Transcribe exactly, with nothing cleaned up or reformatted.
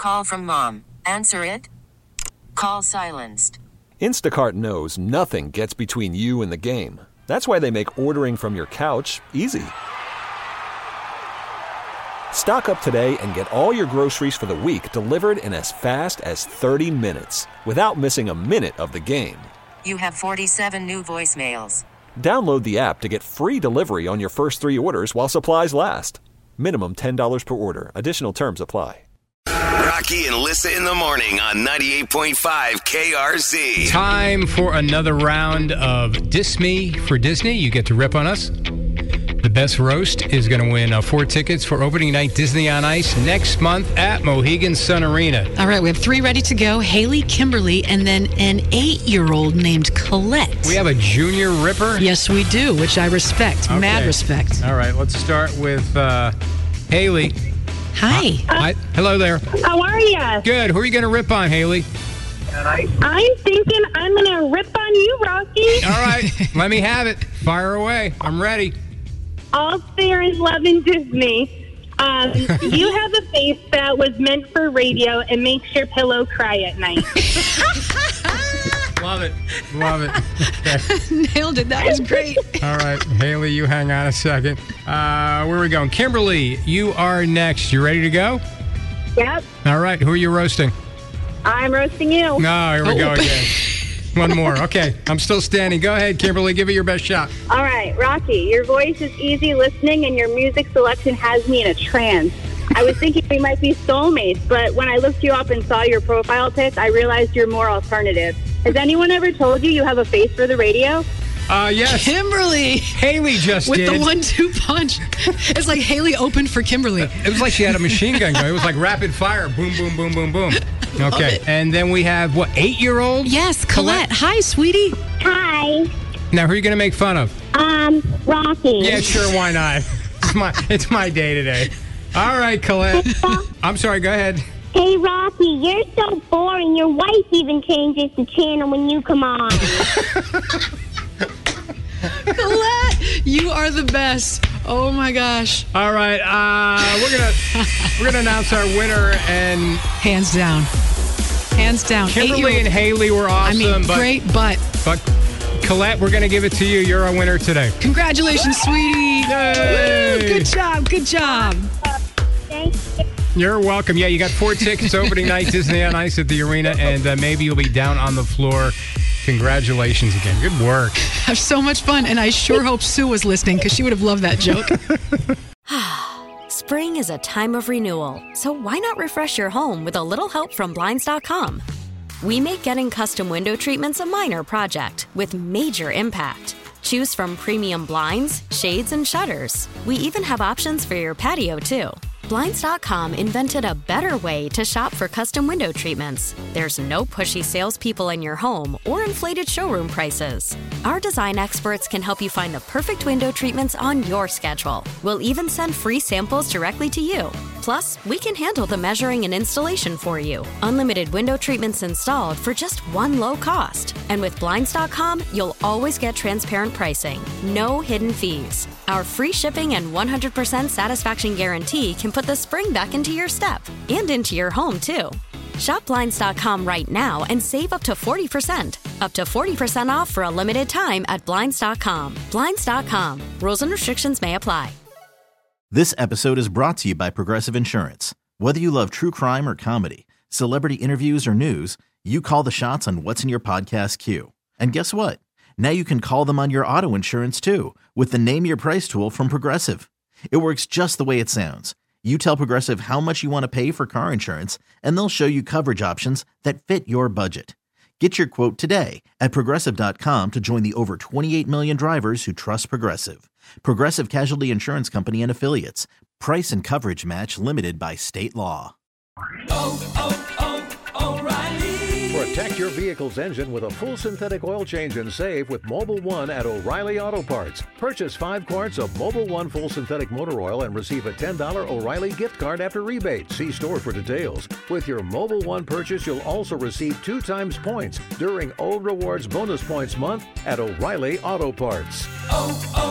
Call from mom. Answer it. Call silenced. Instacart knows nothing gets between you and the game. That's why they make ordering from your couch easy. Stock up today and get all your groceries for the week delivered in as fast as thirty minutes without missing a minute of the game. You have forty-seven new voicemails. Download the app to get free delivery on your first three orders while supplies last. Minimum ten dollars per order. Additional terms apply. Rocky and Lissa in the morning on ninety-eight point five K R Z. Time for another round of Diss Me for Disney. You get to rip on us. The best roast is going to win uh, four tickets for opening night Disney on Ice next month at Mohegan Sun Arena. All right, we have three ready to go. Haley, Kimberly, and then an eight-year-old named Colette. We have a junior ripper? Yes, we do, which I respect. Okay. Mad respect. All right, let's start with uh, Haley. Hi. Uh, hi. Hello there. How are you? Good. Who are you going to rip on, Haley? I'm thinking I'm going to rip on you, Rocky. All right. Let me have it. Fire away. I'm ready. All fair is love in Disney. Um, you have a face that was meant for radio and makes your pillow cry at night. Love it. Love it. Okay. Nailed it. That was great. All right. Haley, you hang on a second. Uh, where are we going? Kimberly, you are next. You ready to go? Yep. All right. Who are you roasting? I'm roasting you. No, here we Oh. go again. One more. Okay. I'm still standing. Go ahead, Kimberly. Give it your best shot. All right, Rocky, your voice is easy listening and your music selection has me in a trance. I was thinking we might be soulmates, but when I looked you up and saw your profile pic, I realized you're more alternative. Has anyone ever told you you have a face for the radio? Uh, yes. Kimberly. Haley just With did. the one two punch. It's like Haley opened for Kimberly. It was like she had a machine gun going. It was like rapid fire. Boom, boom, boom, boom, boom. Okay. And then we have, what, eight-year-old? Yes, Colette. Hi, sweetie. Hi. Now, who are you going to make fun of? Um, Rocky. Yeah, sure, why not? It's my, it's my day today. All right, Colette. I'm sorry, go ahead. Hey, Rocky, you're so boring. Your wife even changes the channel when you come on. Colette, you are the best. Oh, my gosh. All right, uh, we're gonna we're gonna announce our winner, and Hands down. Hands down. Kimberly Eight-year-old- and Haley were awesome. I mean, but, great, but but Colette, we're gonna give it to you. You're our winner today. congratulations, sweetie. Yay. Woo, good job. Good job. Thank you. You're welcome. Yeah, you got four tickets opening night Disney on Ice at the arena, and uh, maybe you'll be down on the floor. Congratulations again. Good work. Have so much fun, and I sure hope Sue was listening because she would have loved that joke. Spring is a time of renewal, so why not refresh your home with a little help from Blinds dot com? We make getting custom window treatments a minor project with major impact. Choose from premium blinds, shades, and shutters. We even have options for your patio, too. Blinds dot com invented a better way to shop for custom window treatments. There's no pushy salespeople in your home or inflated showroom prices. Our design experts can help you find the perfect window treatments on your schedule. We'll even send free samples directly to you. Plus, we can handle the measuring and installation for you. Unlimited window treatments installed for just one low cost. And with Blinds dot com, you'll always get transparent pricing. No hidden fees. Our free shipping and one hundred percent satisfaction guarantee can put the spring back into your step and into your home, too. Shop Blinds dot com right now and save up to forty percent. Up to forty percent off for a limited time at Blinds dot com. Blinds dot com. Rules and restrictions may apply. This episode is brought to you by Progressive Insurance. Whether you love true crime or comedy, celebrity interviews or news, you call the shots on what's in your podcast queue. And guess what? Now you can call them on your auto insurance, too, with the Name Your Price tool from Progressive. It works just the way it sounds. You tell Progressive how much you want to pay for car insurance, and they'll show you coverage options that fit your budget. Get your quote today at Progressive dot com to join the over twenty-eight million drivers who trust Progressive. Progressive Casualty Insurance Company and Affiliates. Price and coverage match limited by state law. Oh, oh, oh, O'Reilly. Protect your vehicle's engine with a full synthetic oil change and save with Mobil one at O'Reilly Auto Parts. Purchase five quarts of Mobil one full synthetic motor oil and receive a ten dollars O'Reilly gift card after rebate. See store for details. With your Mobil one purchase, you'll also receive two times points during O Rewards Bonus Points Month at O'Reilly Auto Parts. Oh,